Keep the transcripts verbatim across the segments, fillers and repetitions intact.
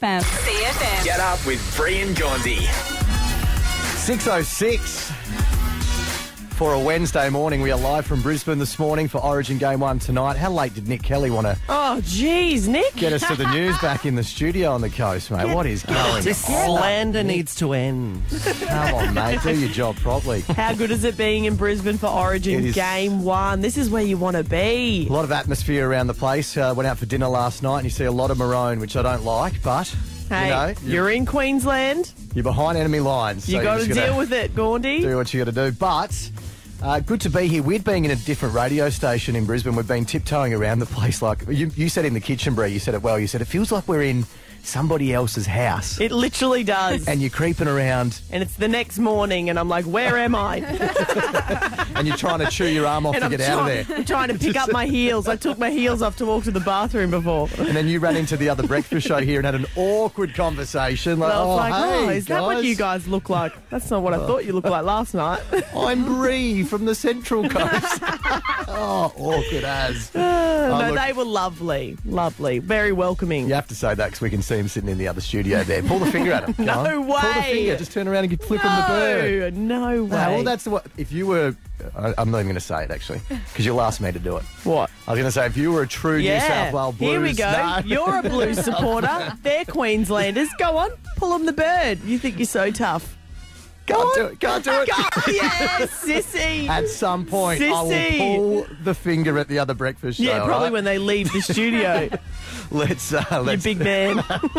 M. C F M. Get up with Bree and Gondy. six oh six for a Wednesday morning. We are live from Brisbane this morning for Origin Game one tonight. How late did Nick Kelly want to Oh, geez, Nick. get us to the news back in the studio on the coast, mate? What is going This on? slander needs to end. Come on, mate. Do your job properly. How good is it being in Brisbane for Origin It is- Game one? This is where you want to be. A lot of atmosphere around the place. Uh, went out for dinner last night and you see a lot of maroon, which I don't like, but, Hey, you know, you're in Queensland. you're behind enemy lines. You so got you're to just deal gotta with it, Gaundy. do what you got to do. But uh, good to be here. We'd being in a different radio station in Brisbane. We've been tiptoeing around the place like you, you said in the kitchen, Bree. You said it well. You said it feels like we're in somebody else's house, It literally does. and you're creeping around, And it's the next morning, and I'm like, where am I? and you're trying to chew your arm off and to I'm, get out of try- there. I'm trying to pick up my heels. I took my heels off to walk to the bathroom before. And then you ran into the other breakfast show here and had an awkward conversation. Like, I was oh, like, hey, oh, is that what guys. you guys look like? That's not what I thought you looked like last night. I'm Bree from the Central Coast. Oh, awkward as. no, look- they were lovely. Lovely. Very welcoming. You have to say that because we can see him sitting in the other studio there. Pull the finger at him. Go No on. Pull the way. finger. Just turn around and flip him the bird. No, no way. Ah, well, that's what. If you were, I, I'm not even going to say it actually, because you'll ask me to do it. what? I was going to say if you were a true New Yeah. South Wales Blues. Here we go. No. You're a Blues supporter. They're Queenslanders. Go on, pull them the bird. You think you're so tough. Go Can't on. do it. Can't do it. Go. Yes, sissy. At some point, I Sissy. will pull the finger at the other breakfast show. yeah, all probably right? when they leave the studio. Let's. Uh, you let's. big man.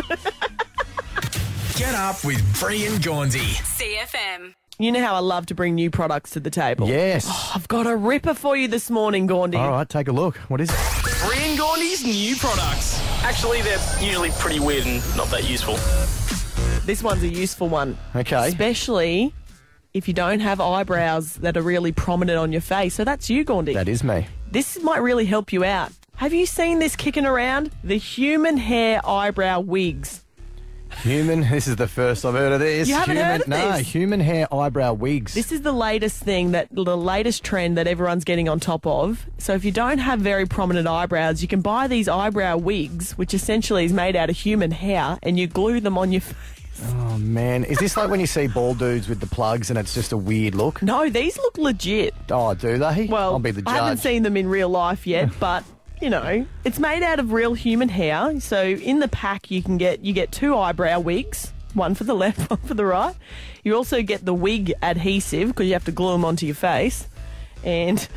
Get up with Bree and Gondy. C F M. You know how I love to bring new products to the table. Yes. I've got a ripper for you this morning, Gaundy. All right, take a look. What is it? Bree and Gondy's new products. Actually, they're usually pretty weird and not that useful. This one's a useful one. Okay. Especially if you don't have eyebrows that are really prominent on your face. So that's you, Gaundy. That is me. This might really help you out. Have you seen this kicking around? The human hair eyebrow wigs. Human. This is the first I've heard of this. You haven't human, heard of no, this? human hair eyebrow wigs. This is the latest thing, that the latest trend that everyone's getting on top of. So if you don't have very prominent eyebrows, you can buy these eyebrow wigs, which essentially is made out of human hair, and you glue them on your face. Oh man, is this like when you see bald dudes with the plugs and it's just a weird look? No, these look legit. Oh, do they? Well, I'll be the judge. I haven't seen them in real life yet, but you know, it's made out of real human hair. So in the pack, you can get you get two eyebrow wigs, one for the left, one for the right. You also get the wig adhesive because you have to glue them onto your face. And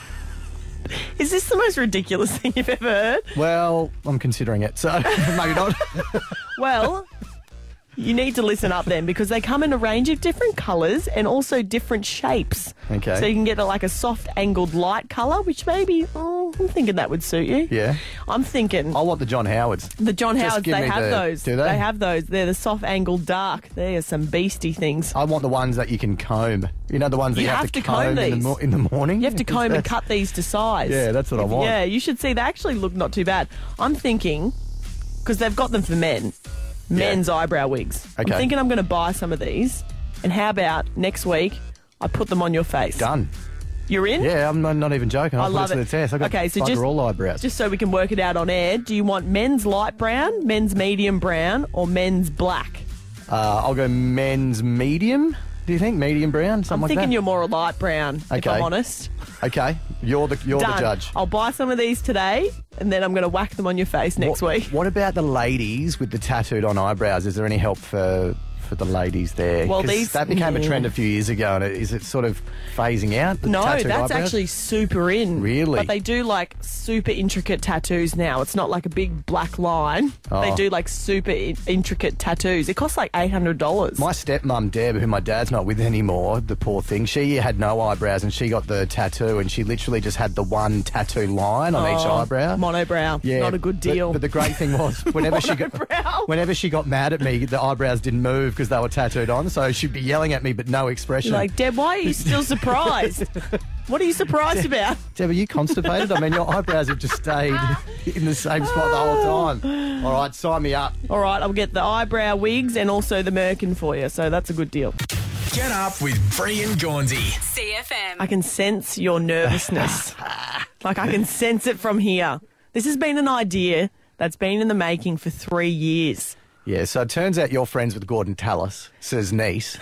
is this the most ridiculous thing you've ever heard? Well, I'm considering it, so maybe not. Well, you need to listen up then, because they come in a range of different colours and also different shapes. Okay. So you can get a, like a soft angled light colour, which maybe, oh, I'm thinking that would suit you. Yeah. I'm thinking I want the John Howards. the John Just Howards, give they me have the- those. do they? have those. They're the soft angled dark. They are some beastie things. I want the ones that you can comb. You know, the ones that You you, have to comb comb in the, these. mo- in the morning? You have to comb and That's- cut these to size. Yeah, that's what I want. Yeah, you should see. They actually look not too bad. I'm thinking, because they've got them for men, men's eyebrow wigs. Okay. I'm thinking I'm going to buy some of these. And how about next week I put them on your face? Done. You're in? Yeah, I'm not, not even joking. I'll I put love it to it. the test. I've got Okay, so bugger just- all eyebrows. Just so we can work it out on air, do you want men's light brown, men's medium brown, or men's black? Uh, I'll go men's medium. Do you think medium brown? Something I'm like thinking that? you're more a light brown, if Okay. I'm honest. Okay, you're the you're Done. the judge. I'll buy some of these today, and then I'm going to whack them on your face next what, week. What about the ladies with the tattooed on eyebrows? Is there any help for for the ladies there? Well, 'Cause these- that became a yeah. trend a few years ago, and it, is it sort of phasing out? The No, tattooed that's eyebrows? actually super in. Really? But they do like super intricate tattoos now. It's not like a big black line. They Oh. do like super in- intricate tattoos. It costs like eight hundred dollars. My stepmom, Deb, who my dad's not with anymore, the poor thing, she had no eyebrows and she got the tattoo and she literally just had the one tattoo line on each eyebrow. Monobrow. Yeah, Not a good but- deal. But, the great thing was, whenever she got Monobrow. whenever she got mad at me, the eyebrows didn't move because they were tattooed on. So she'd be yelling at me, but no expression. Like, Deb, why are you still surprised? What are you surprised about? Deb, are you constipated? I mean, your eyebrows have just stayed in the same spot the whole time. All right, sign me up. All right, I'll get the eyebrow wigs and also the merkin for you. So that's a good deal. Get up with Bree and Gondy. C F M. I can sense your nervousness. Like, I can sense it from here. This has been an idea that's been in the making for three years. Yeah, so it turns out you're friends with Gordon Tallis, his niece.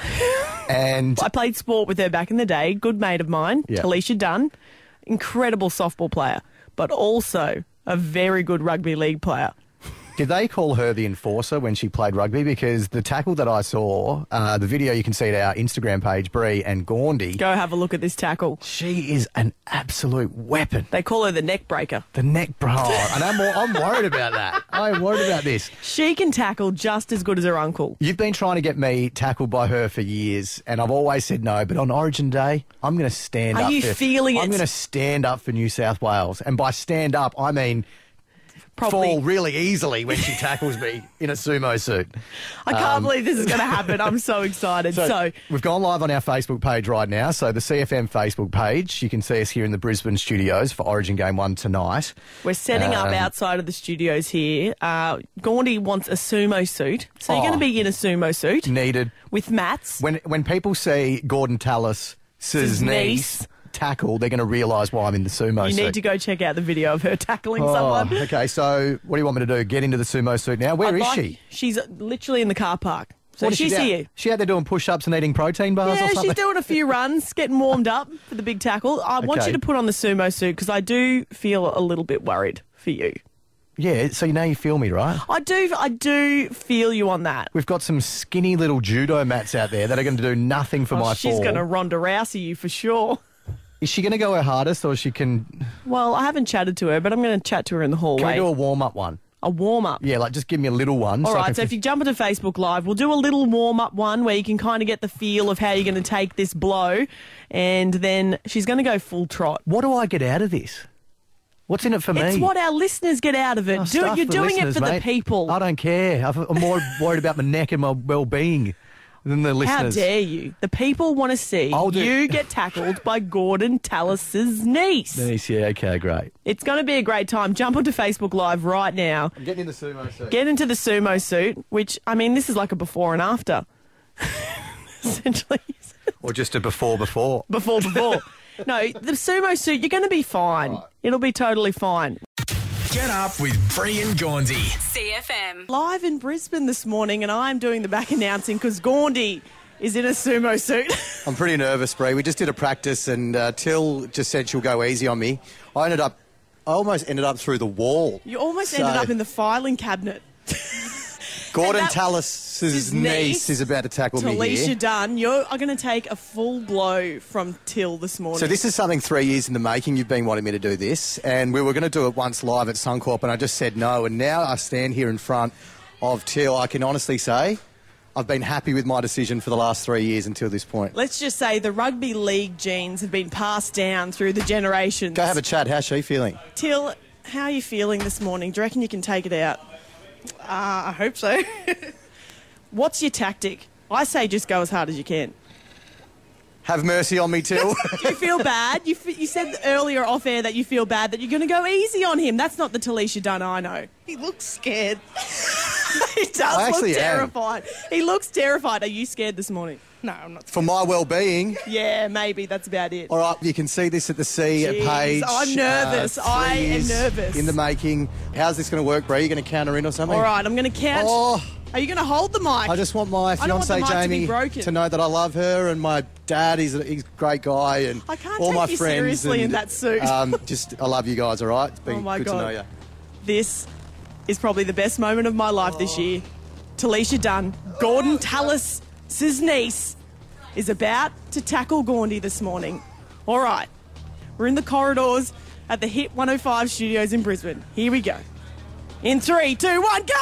And I played sport with her back in the day. Good mate of mine, Yeah. Talisha Dunn. Incredible softball player, but also a very good rugby league player. did they call her the enforcer when she played rugby? Because the tackle that I saw, uh, the video you can see at our Instagram page, Bree and Gaundy, Go have a look at this tackle. she is an absolute weapon. They call her the neck breaker. The neck bro. And I'm, I'm worried about that. I'm worried about this. She can tackle just as good as her uncle. You've been trying to get me tackled by her for years, and I've always said no. But on Origin Day, I'm going to stand Are up. you for, feeling I'm it? going to stand up for New South Wales, and by stand up, I mean Probably. fall really easily when she tackles me in a sumo suit. I can't Um, believe this is going to happen. I'm so excited. So, we've gone live on our Facebook page right now. So the C F M Facebook page, you can see us here in the Brisbane studios for Origin Game One tonight. we're setting up Um, outside of the studios here. Uh, Gaundy wants a sumo suit. So you're Oh. going to be in a sumo suit Needed. with mats. When when people see Gordon Tallis, his His niece, niece. tackle, they're going to realise why I'm in the sumo You suit. need to go check out the video of her tackling Oh, someone. okay, so what do you want me to do? Get into the sumo suit now? Where I'd is like- she? She's literally in the car park. So What is she's she out, here. She out there doing push-ups and eating protein bars or Yeah, something? she's doing a few runs, getting warmed up for the big tackle. I want Okay. you to put on the sumo suit because I do feel a little bit worried for you. Yeah, so now you feel me, right? I do, I do feel you on that. We've got some skinny little judo mats out there that are going to do nothing for Oh, my she's fall. going to Ronda Rousey you for sure. Is she going to go her hardest, or she can... Well, I haven't chatted to her, but I'm going to chat to her in the hallway. Can we do a warm-up one? a warm up. Yeah, like just give me a little one. All so I right, can so if fi- you jump into Facebook Live, we'll do a little warm-up one where you can kind of get the feel of how you're going to take this blow, and then she's going to go full trot. What do I get out of this? What's in it for me? It's what our listeners get out of it. Oh, do, stuff you're for doing it listeners, for mate. the people. I don't care. I've- I'm more worried about my neck and my well-being than the How listeners. dare you? The people want to see I'll do- you get tackled by Gordon Tallis's niece. Nice, yeah, okay, great. It's going to be a great time. Jump onto Facebook Live right now. I'm getting in the sumo suit. Get into the sumo suit, which, I mean, this is like a before and after. Essentially. Or just a before-before. Before, before. No, the sumo suit, you're going to be fine. It'll be totally fine. Get up with Bree and Gaundy. C F M. Live in Brisbane this morning, and I'm doing the back announcing because Gaundy is in a sumo suit. I'm pretty nervous, Bree. We just did a practice, and uh, Till just said she'll go easy on me. I ended up, I almost ended up through the wall. You almost So- ended up in the filing cabinet. Gordon and that- Tallis' his niece, niece, is about to tackle me Talisha here. Dunn, you're going to take a full blow from Till this morning. So this is something three years in the making. You've been wanting me to do this, and we were going to do it once live at Suncorp, and I just said no. And now I stand here in front of Till. I can honestly say I've been happy with my decision for the last three years until this point. Let's just say the rugby league genes have been passed down through the generations. Go have a chat. How's she feeling? Till, how are you feeling this morning? Do you reckon you can take it out? Uh, I hope so. What's your tactic? I say just go as hard as you can. Have mercy on me, Till. Do you feel bad? You, f- you said earlier off air that you feel bad that you're going to go easy on him. That's not the Talisha Dunn I know. He looks scared. He does I look actually am. terrified. He looks terrified. Are you scared this morning? No, I'm not. For my well-being. Yeah, maybe. That's about it. All right, you can see this at the C Jeez, page. I'm nervous. Uh, I three am years nervous. In the making. How's this going to work, Bree? You going to counter in or something? All right, I'm going to count. Oh, Are you going to hold the mic? I just want my I don't want the fiance mic to be Jamie broken. to know that I love her, and my dad, he's a, he's a great guy, and I can't all take my you friends. seriously and, in that suit. Um, just, I love you guys. All right, it's been Oh my good God. to know you. This is probably the best moment of my life this year. Talisha Dunn, Gordon Tallis' niece, is about to tackle Gaundy this morning. All right, we're in the corridors at the Hit one oh five studios in Brisbane. Here we go. In three, two, one, go!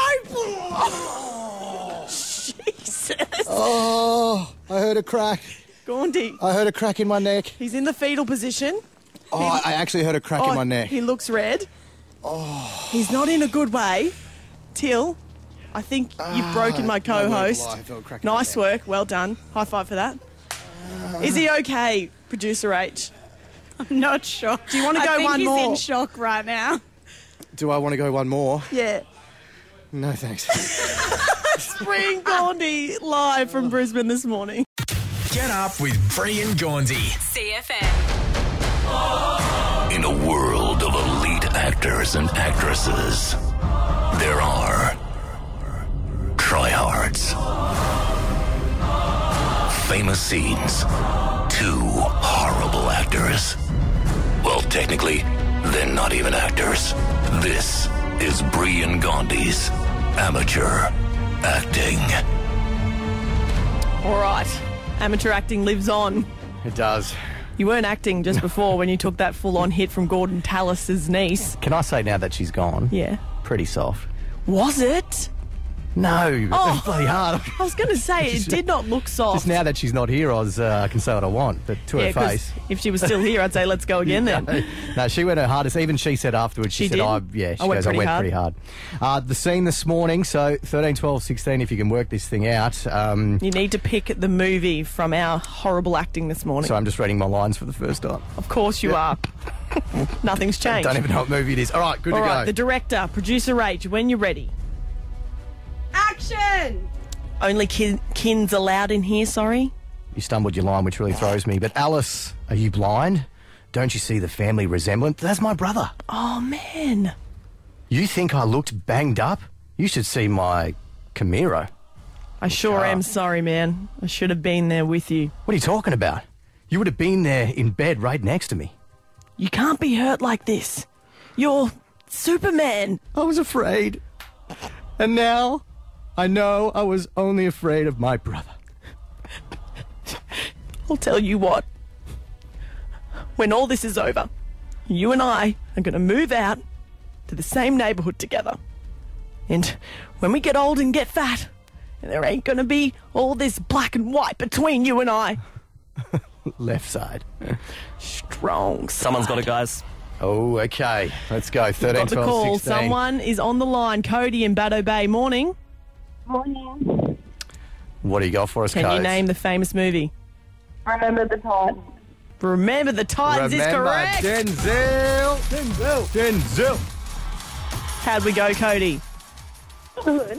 Oh, Jesus. Oh, I heard a crack. Gaundy, I heard a crack in my neck. he's in the fetal position. Oh, I actually heard a crack Oh, in my neck. He looks red. Oh. He's not in a good way. Till, I think you've broken my no word of co-host. lie, I felt a crack in my Nice neck. work. Well done. High five for that. Is he okay, Producer H? I'm not sure. Do you wanna I go think one he's more? in shock right now. Do I want to go one more? Yeah. No, thanks. Spring Gaundy live from Brisbane this morning. Get up with Bree and Gaundy. C F M. In a world of elite actors and actresses, there are parts. Famous scenes. Two horrible actors. Well, technically, they're not even actors. This is Brie and Gandhi's Amateur Acting. All right. Amateur acting lives on. It does. You weren't acting just before when you took that full-on hit from Gordon Tallis's niece. Can I say now that she's gone? Yeah. Pretty soft. Was it? No, Oh. it's bloody hard. I was going to say, it did not look soft. Just now that she's not here, I, was, uh, I can say what I want, but to yeah, her 'cause face. if she was still here, I'd say, let's go again then. No, she went her hardest. Even she said afterwards, she, She said, did? I, yeah, she I went goes, I pretty went hard." pretty hard. Uh, the scene this morning, so thirteen, twelve, sixteen, if you can work this thing out. Um, You need to pick the movie from our horrible acting this morning. so I'm just reading my lines for the first time. Of course you are. Nothing's changed. Don't even know what movie it is. All right, good All to right, go. the director, producer Rach, when you're ready. Action! Only kin- kins allowed in here, sorry. You stumbled your line, which really throws me. But Alice, are you blind? Don't you see the family resemblance? That's my brother. Oh, man. You think I looked banged up? You should see my Camaro. I sure am sorry, man. I should have been there with you. What are you talking about? You would have been there in bed right next to me. You can't be hurt like this. You're Superman. I was afraid. And now I know I was only afraid of my brother. I'll tell you what. When all this is over, you and I are going to move out to the same neighbourhood together. And when we get old and get fat, there ain't going to be all this black and white between you and I. Left side. Strong. Someone's got it, guys. Oh, okay. Let's go. thirteen, Got the twelve, call. sixteen. Someone is on the line. Cody in Baddo Bay. Morning. Morning. What do you got for us, Can Codes? you name the famous movie? Remember the time. Remember the Titans is Remember correct. Denzel. Denzel. Denzel. How'd we go, Cody? Good.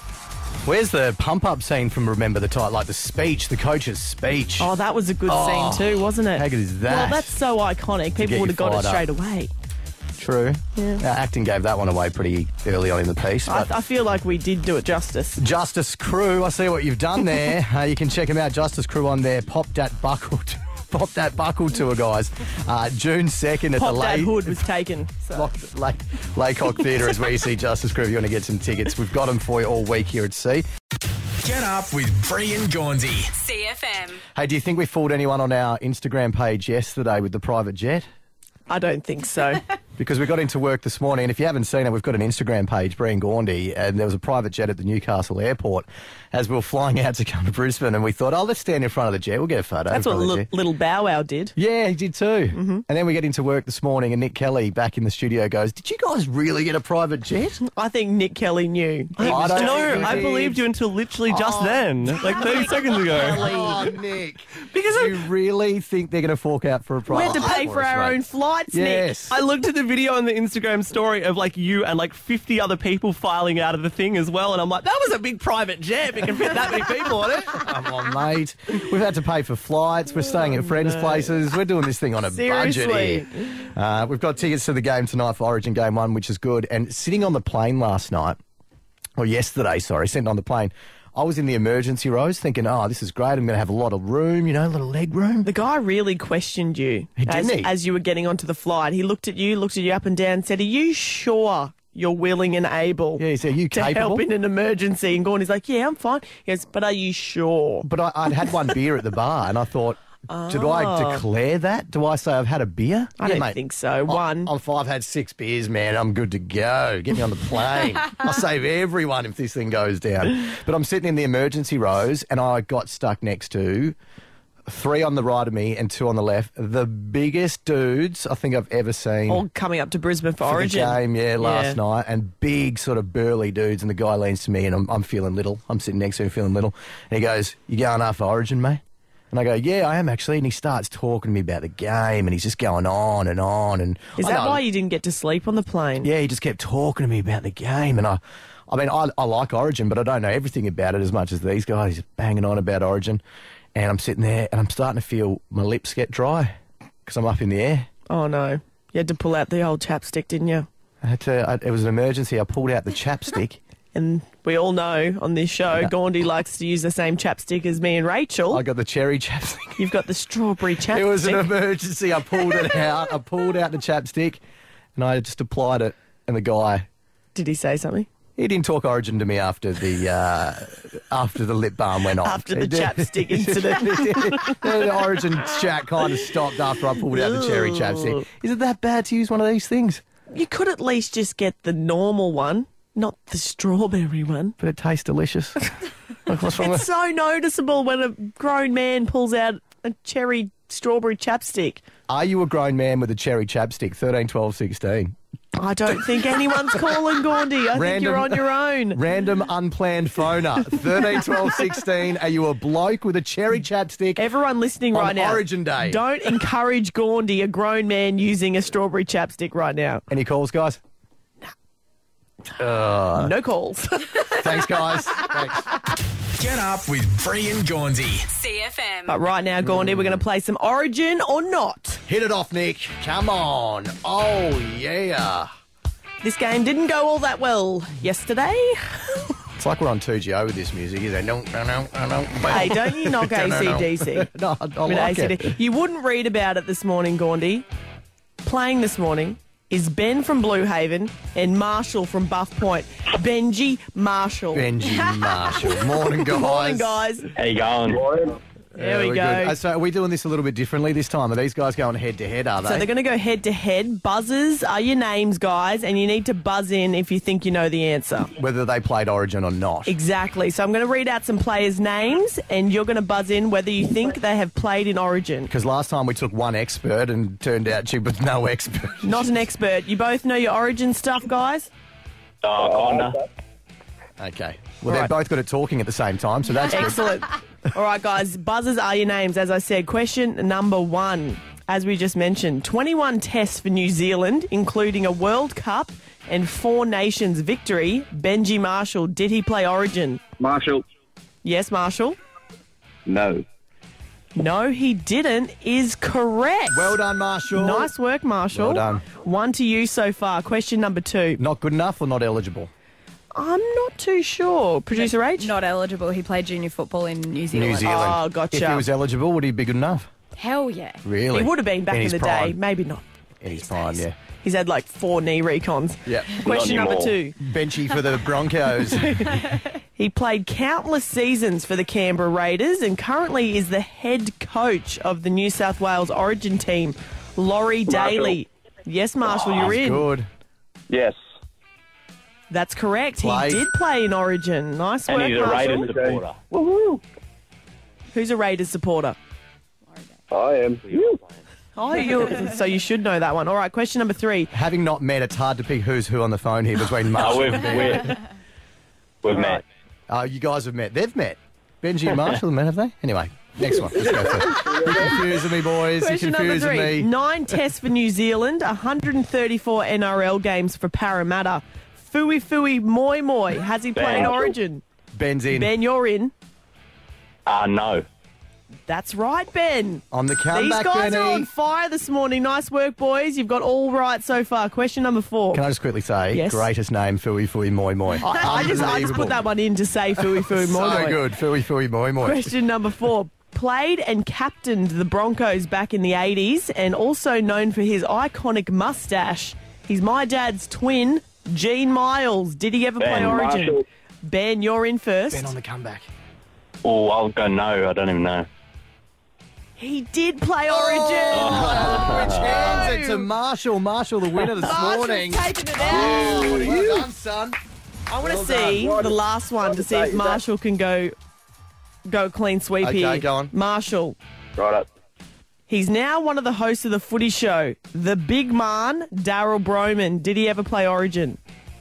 Where's the pump-up scene from Remember the Titans? Like the speech, the coach's speech. Oh, that was a good Oh, scene too, wasn't it? how good is that? Well, that's so iconic. get People you would have got it fired up. straight away. True. Yeah. Uh, acting gave that one away pretty early on in the piece. I, But I feel like we did do it justice. Justice Crew, I see what you've done there. uh, you can check them out, Justice Crew, on their Pop Dat Buckle Pop That Buckle tour, guys. Uh, June second at Pop the that Lay- hood was taken. So. Lake, Laycock Theatre is where you see Justice Crew if you want to get some tickets. We've got them for you all week here at C. Get up with Brie and Gaunsey. C F M. Hey, do you think we fooled anyone on our Instagram page yesterday with the private jet? I don't think so. Because we got into work this morning, and if you haven't seen it, we've got an Instagram page, Brie and Gaundy, and there was a private jet at the Newcastle airport as we were flying out to come to Brisbane, and we thought, oh, let's stand in front of the jet, we'll get a photo. That's in what front of the li- jet. little Bow Wow did. Yeah, he did too. Mm-hmm. And then we get into work this morning, and Nick Kelly back in the studio goes, did you guys really get a private jet? I think Nick Kelly knew. He I was don't just- know. No, I did. believed you until literally just Oh. then, like thirty seconds ago. Oh, Nick. Because you really think they're going to fork out for a We private had to jet pay for us, our mate? own flights, Yes. I looked at the video on the Instagram story of like you and like fifty other people filing out of the thing as well, and I'm like, that was a big private jet. If it can fit that many people on it. Come on, mate. We've had to pay for flights. We're staying at friends' places. We're doing this thing on a budget Seriously. here. Uh, we've got tickets to the game tonight for Origin Game one, which is good. And sitting on the plane last night, or yesterday, sorry, sitting on the plane, I was in the emergency rows thinking, oh, this is great. I'm going to have a lot of room, you know, a little leg room. The guy really questioned you Didn't as, he? as you were getting onto the flight. He looked at you, looked at you up and down, and said, are you sure you're willing and able Yeah, he said, are you to capable? help in an emergency? And Gordon's like, yeah, I'm fine. He goes, but are you sure? But I, I'd had one beer at the bar, and I thought, did I declare that? Do I say I've had a beer? I Yeah, don't mate. think so. One. I, I've, I've had six beers, man. I'm good to go. Get me on the plane. I'll save everyone if this thing goes down. But I'm sitting in the emergency rows, and I got stuck next to three on the right of me and two on the left. The biggest dudes I think I've ever seen. All coming up to Brisbane for, for Origin. the game, yeah, last Yeah. night, and big sort of burly dudes, and the guy leans to me, and I'm, I'm feeling little. I'm sitting next to him feeling little, and he goes, you going after Origin, mate? And I go, yeah, I am actually, and he starts talking to me about the game, and he's just going on and on, and Is I that know- why you didn't get to sleep on the plane? Yeah, he just kept talking to me about the game, and I, I mean, I, I like Origin, but I don't know everything about it as much as these guys. He's banging on about Origin, and I'm sitting there, and I'm starting to feel my lips get dry because I'm up in the air. Oh, no. You had to pull out the old chapstick, didn't you? I had to, I, it was an emergency. I pulled out the chapstick, And we all know on this show, Gaundy likes to use the same chapstick as me and Rachel. I got the cherry chapstick. You've got the strawberry chapstick. It was an emergency. I pulled it out. I pulled out the chapstick and I just applied it. And the guy... Did he say something? He didn't talk Origin to me after the uh, after the lip balm went off. After the chapstick incident. The Origin chat kind of stopped after I pulled out the cherry chapstick. Is it that bad to use one of these things? You could at least just get the normal one, not the strawberry one. But it tastes delicious. Like, what's wrong It's with so noticeable when a grown man pulls out a cherry strawberry chapstick. Are you a grown man with a cherry chapstick? thirteen, twelve, sixteen. I don't think anyone's calling Gaundy. I think you're on your own. Random unplanned phoner. thirteen, twelve, sixteen. Are you a bloke with a cherry chapstick? Everyone listening on right now. Origin Day. Don't encourage Gaundy, a grown man, using a strawberry chapstick right now. Any calls, guys? Uh, no calls. Thanks, guys. Thanks. Get up with Bree and Gaundy. C F M. But right now, Gaundy, we're going to play some Origin or Not. Hit it off, Nick. Come on. Oh, yeah. This game didn't go all that well yesterday. It's like we're on two G O with this music, is it? No, no, no, no. Hey, don't you knock A C D C? No, I, I With like A C D C. it. You wouldn't read about it this morning, Gaundy. Playing this morning is Ben from Blue Haven and Marshall from Buff Point. Benji Marshall. Benji Marshall. Morning, guys. Morning, guys. How you going? There we we're go. good. Uh, So are we doing this a little bit differently this time? Are these guys going head-to-head, are they? So they're going to go head to head. Buzzers are your names, guys, and you need to buzz in if you think you know the answer. Whether they played Origin or not. Exactly. So I'm going to read out some players' names, and you're going to buzz in whether you think they have played in Origin. Because last time we took one expert and turned out she was no expert. Not an expert. You both know your Origin stuff, guys? Oh, kinda. Okay. Well, All they're right. both good at talking at the same time, so that's good. Excellent. All right, guys. Buzzers are your names. As I said, question number one. As we just mentioned, twenty-one tests for New Zealand, including a World Cup and four nations victory. Benji Marshall, did he play Origin? Marshall. Yes, Marshall. No. No, he didn't, is correct. Well done, Marshall. Nice work, Marshall. Well done. One to you so far. Question number two. Not good enough or not eligible? I'm not too sure. Producer H? Not eligible. He played junior football in New Zealand. New Zealand. Oh, gotcha. If he was eligible, would he be good enough? Hell yeah. Really? He would have been back In in, his the prime. day. Maybe not. In his prime, yeah. He's had like four knee recons. Yeah. Question Not number anymore. two. Benchy for the Broncos. He played countless seasons for the Canberra Raiders and currently is the head coach of the New South Wales Origin team, Laurie Marshall. Daly. Yes, Marshall, you're in. Good. Yes. That's correct. Played. He did play in Origin. Nice And work, he's a Marshall. Raiders supporter. Who's a Raiders supporter? I am. Oh, you so you should know that one. All right, question number three. Having not met, it's hard to pick who's who on the phone here between Marshall Oh, we've, and Ben. we've, we've met. Oh, you guys have met. They've met. Benji and Marshall have met, have they? Anyway, next one. Let's go for it. You're confusing me, boys. Question You're number confusing three. me. Nine tests for New Zealand, one hundred thirty-four N R L games for Parramatta. Fui Fui Moi Moi. Has he played Ben. Origin? Ben's in. Ben, you're in. Uh, no. That's right, Ben. On the These comeback, guys Benny. are on fire this morning. Nice work, boys. You've got all right so far. Question number four. Can I just quickly say, Yes. greatest name, Fui Fui Moi Moi. I, I just I just Unbelievable. put that one in to say Fui Fui Moi So Moi. good. Fui Fui Moi Moi. Question number four. Played and captained the Broncos back in the eighties and also known for his iconic mustache. He's my dad's twin, Gene Miles. Did he ever Ben play Origin? Marshall. Ben, you're in first. Ben on the comeback. Oh, I'll go no. I don't even know. He did play Origin. Oh, which hands it to Marshall. Marshall, the winner this Marshall's morning. taking it out. Oh, well done, son. I want to Well see done. the last one to see if Marshall can go go clean sweep Okay, here. go on. Marshall. Right up. He's now one of the hosts of the footy show, The Big Man, Daryl Broman. Did he ever play Origin?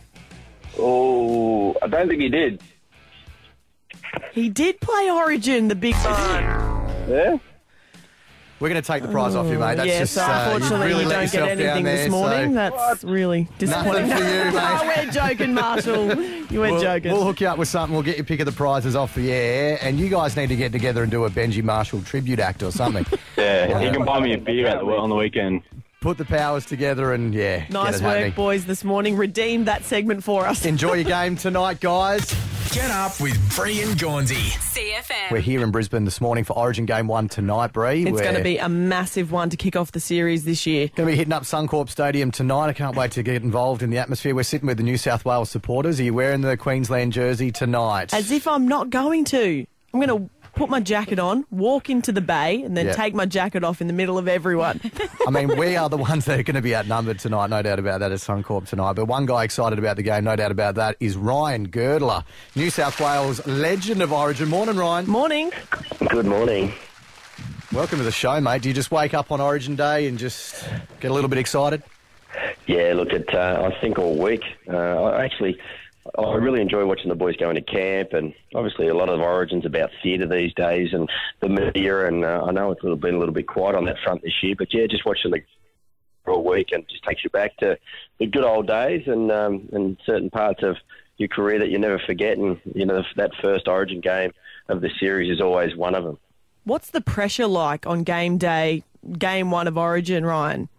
Oh, I don't think he did. He did play Origin, The Big Man. Yeah? We're going to take the prize off you, mate. That's yeah, just, so uh, unfortunately you really you let don't get yourself down anything there, this morning. so- That's really disappointing. Nothing for you, mate. No, we're joking, Marshall. You weren't We'll, joking. we'll hook you up with something. We'll get your pick of the prizes off the air. And you guys need to get together and do a Benji Marshall tribute act or something. Yeah, he can buy me a beer at the, on the weekend. put the powers together and, yeah, Nice get it work, happening. boys, this morning. Redeemed that segment for us. Enjoy your game tonight, guys. Get up with Bree and Gaunsey. C F M. We're here in Brisbane this morning for Origin Game one tonight, Bree. It's We're going to be a massive one to kick off the series this year. Going to be hitting up Suncorp Stadium tonight. I can't wait to get involved in the atmosphere. We're sitting with the New South Wales supporters. Are you wearing the Queensland jersey tonight? As if I'm not going to. I'm going to put my jacket on, walk into the bay, and then Yep. take my jacket off in the middle of everyone. I mean, we are the ones that are going to be outnumbered tonight, no doubt about that, at Suncorp tonight. But one guy excited about the game, no doubt about that, is Ryan Girdler, New South Wales legend of Origin. Morning, Ryan. Morning. Good morning. Welcome to the show, mate. Do you just wake up on Origin Day and just get a little bit excited? Yeah, look, at uh, I think all week. Uh, I actually, I really enjoy watching the boys going to camp, and obviously a lot of Origin's about theatre these days and the media, and uh, I know it's a little, been a little bit quiet on that front this year, but yeah, just watching the all week and just takes you back to the good old days and um, and certain parts of your career that you never forget, and you know that first Origin game of the series is always one of them. What's the pressure like on game day, game one of Origin, Ryan?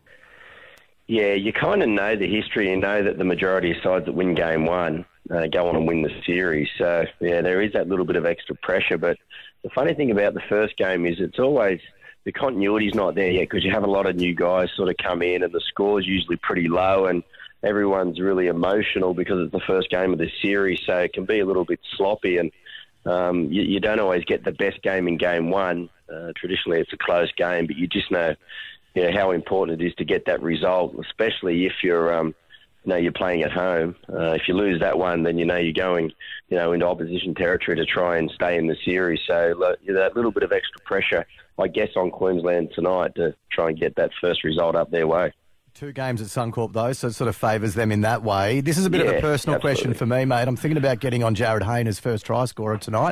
Yeah, you kind of know the history. You know that the majority of sides that win game one uh, go on and win the series. So, yeah, there is that little bit of extra pressure. But the funny thing about the first game is it's always the continuity's not there yet because you have a lot of new guys sort of come in and the score's usually pretty low and everyone's really emotional because it's the first game of the series. So it can be a little bit sloppy and um, you, you don't always get the best game in game one. Uh, traditionally, it's a close game, but you just know you know, how important it is to get that result, especially if you're, um, you know, you're playing at home. Uh, if you lose that one, then you know you're going, you know, into opposition territory to try and stay in the series. So uh, that little bit of extra pressure, I guess, on Queensland tonight to try and get that first result up their way. Two games at Suncorp, though, so it sort of favours them in that way. This is a bit Yeah, of a personal absolutely. question for me, mate. I'm thinking about getting on Jared Hayne as first try scorer tonight.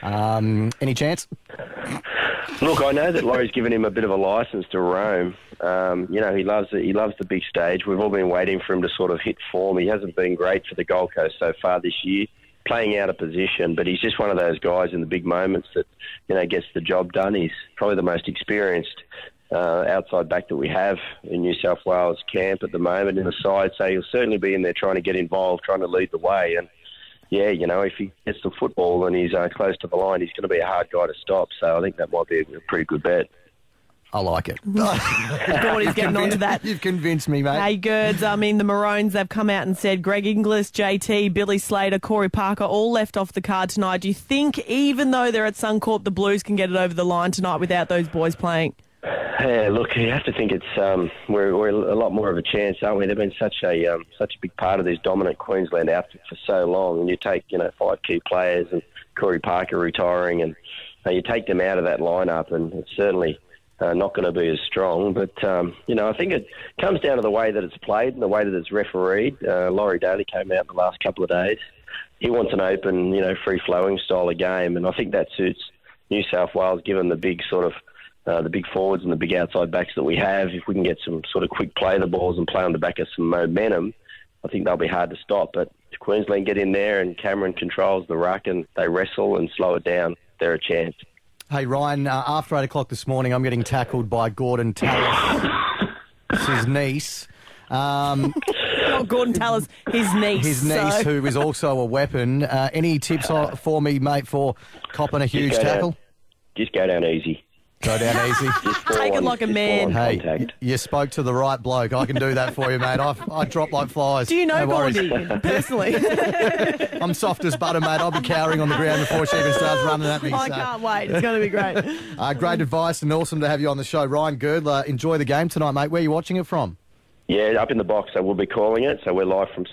Um, any chance? Look, I know that Laurie's given him a bit of a licence to roam. Um, you know, he loves it. He loves the big stage. We've all been waiting for him to sort of hit form. He hasn't been great for the Gold Coast so far this year, playing out of position, but he's just one of those guys in the big moments that, you know, gets the job done. He's probably the most experienced uh, outside back that we have in New South Wales camp at the moment in the side, so he'll certainly be in there trying to get involved, trying to lead the way. And yeah, you know, if he gets the football and he's uh, close to the line, he's going to be a hard guy to stop. So I think that might be a pretty good bet. I like it. Gordy's getting onto that. You've convinced me, mate. Hey, Gerds, I mean, the Maroons, they've come out and said Greg Inglis, J T, Billy Slater, Corey Parker, all left off the card tonight. Do you think, even though they're at Suncorp, the Blues can get it over the line tonight without those boys playing? Yeah, look, you have to think it's um, we're, we're a lot more of a chance, aren't we? They've been such a um, such a big part of this dominant Queensland outfit for so long, and you take you know five key players and Corey Parker retiring, and uh, you take them out of that lineup, and it's certainly uh, not going to be as strong. But um, you know, I think it comes down to the way that it's played and the way that it's refereed. Uh, Laurie Daly came out in the last couple of days. He wants an open, you know, free-flowing style of game, and I think that suits New South Wales, given the big sort of Uh, the big forwards and the big outside backs that we have. If we can get some sort of quick play the balls and play on the back of some momentum, I think they'll be hard to stop. But if Queensland get in there and Cameron controls the ruck and they wrestle and slow it down, they're a chance. Hey, Ryan, uh, after eight o'clock this morning, I'm getting tackled by Gordon Tallis, his niece. Um, Oh, Gordon Tallis, his niece. his niece, so- who is also a weapon. Uh, any tips uh, for me, mate, for copping a huge Just go tackle? Down, just go down easy. Go down easy. Just fall Take it on- like a just man. fall on Hey, contact. y- you spoke to the right bloke. I can do that for you, mate. I, I drop like flies. Do you know No worries. Gordy personally? I'm soft as butter, mate. I'll be cowering on the ground before she even starts running at me. I so. can't wait. It's going to be great. Uh, great advice and awesome to have you on the show. Ryan Girdler, enjoy the game tonight, mate. Where are you watching it from? Yeah, up in the box, so we'll be calling it. So we're live from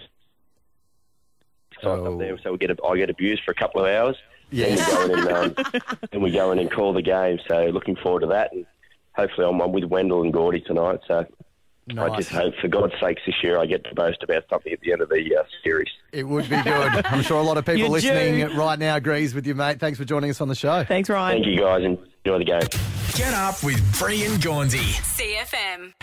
Oh. up there. So we get a, I get abused for a couple of hours. Yes. Then we go in and, um, then we go in and call the game. So looking forward to that. And hopefully I'm, I'm with Wendell and Gordy tonight. So I Nice. just hope, for God's sakes, this year I get to boast about something at the end of the uh, series. It would be good. I'm sure a lot of people You listening do. right now agrees with you, mate. Thanks for joining us on the show. Thanks, Ryan. Thank you, guys, and enjoy the game. Get up with Bree and Gaunsey. C F M.